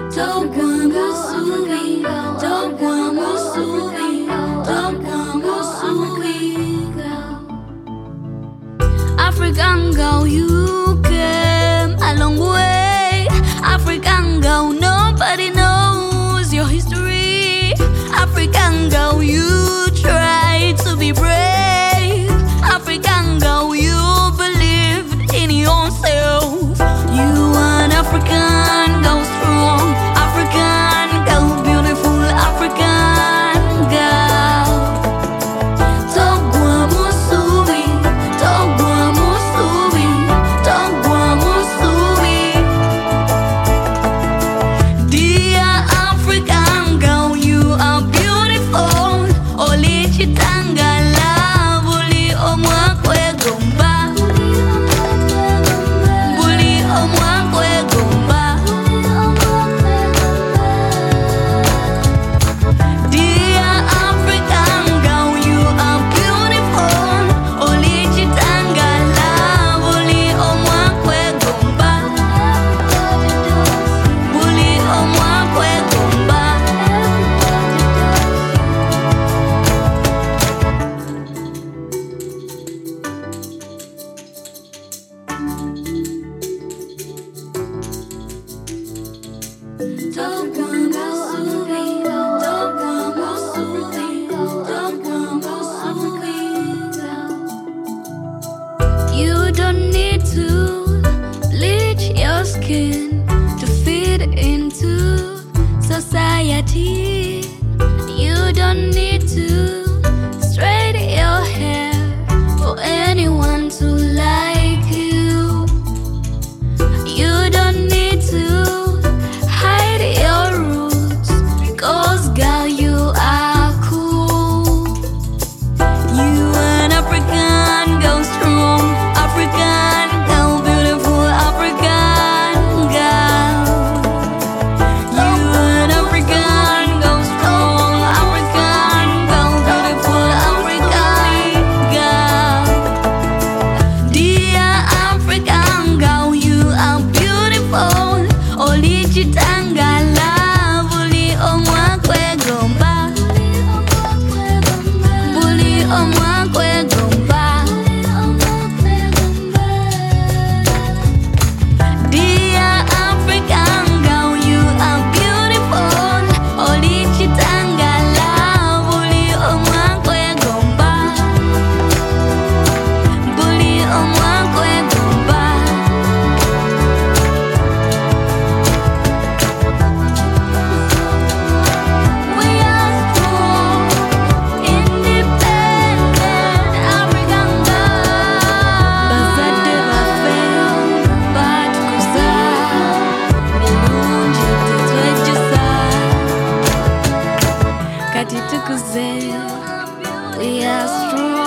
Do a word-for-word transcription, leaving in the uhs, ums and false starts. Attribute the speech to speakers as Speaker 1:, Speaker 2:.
Speaker 1: Musuri, Togwa Musuri, Togwa Musuri. African girl, you came a long way. African girl, nobody knows your history. African girl, you try to be brave. African girl, you believed in yourself. You an African girl, strong. African girl, beautiful African girl. Togwa Musuri, Togwa Musuri, Togwa Musuri. Dear African girl, you are beautiful. Oli chitangala, buli omwakwe gomba. Buli omwakwe gomba. Dear African girl, you are beautiful. Oli chitangala, buli omwakwe gomba. Buli omwakwe gomba. Togwa Musuri, Togwa Musuri, Togwa Musuri. You don't need to bleach your skin to fit into society. You don't need to straighten your hair for anyone to like you. You don't need to hide your roots, cause girl, you are cool. You an African girl, strong African girl, beautiful African girl. You an African girl, strong African girl, beautiful African girl. Dear African girl, you are beautiful. Oli chitangala, buli omwakwe gomba. Buli omwakwe gomba. Dear African girl, you are beautiful. Oli chitangala, buli omwakwe gomba. Buli omwakwe gomba. We are strong, independent African girls. Bazade bafel, bat kuza, milungi tetwejjusa. Kati tukuze, we are strong.